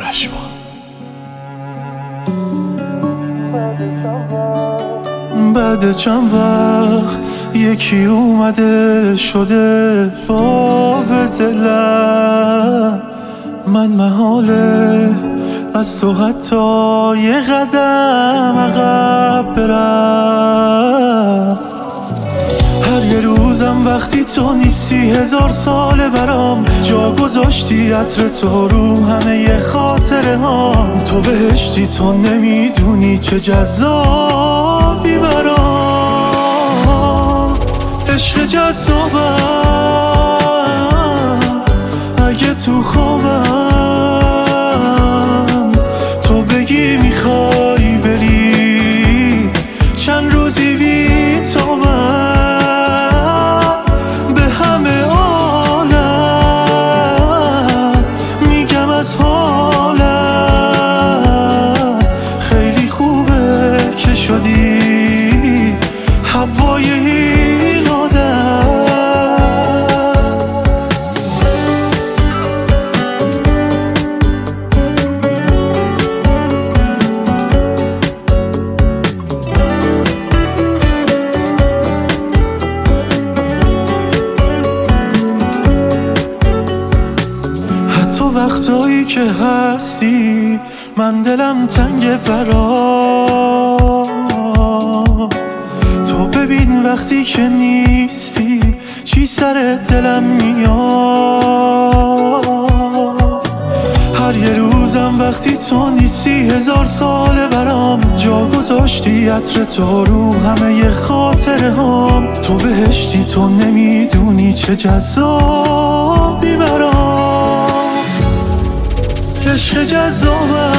رشوان. بعد چند وقت یکی اومده شده باب دلم، من محاله از تو حتی یه قدم عقب برم. هر یه روزم وقتی تو نیستی 1000 ساله برام، جا گذاشتی عطر تو رو همه ی خاطره هام. تو بهشتی تو نمیدونی چه جذابی برام. عشق جذابم اگه تو خوابم تو بگی میخوای بری، چند روزی بی تابم به همه عالم میگم از حالم. خیلی خوبه که شدی هوای این آدم. وقتایی که هستی من دلم تنگ برات. تو ببین وقتی که نیستی چی سر دلم میاد. هر یه روزم وقتی تو نیستی 1000 ساله برام، جا گذاشتی عطر تو رو همه ی خاطره هام. تو بهشتی تو نمیدونی چه جذابی برام. عشق جذابم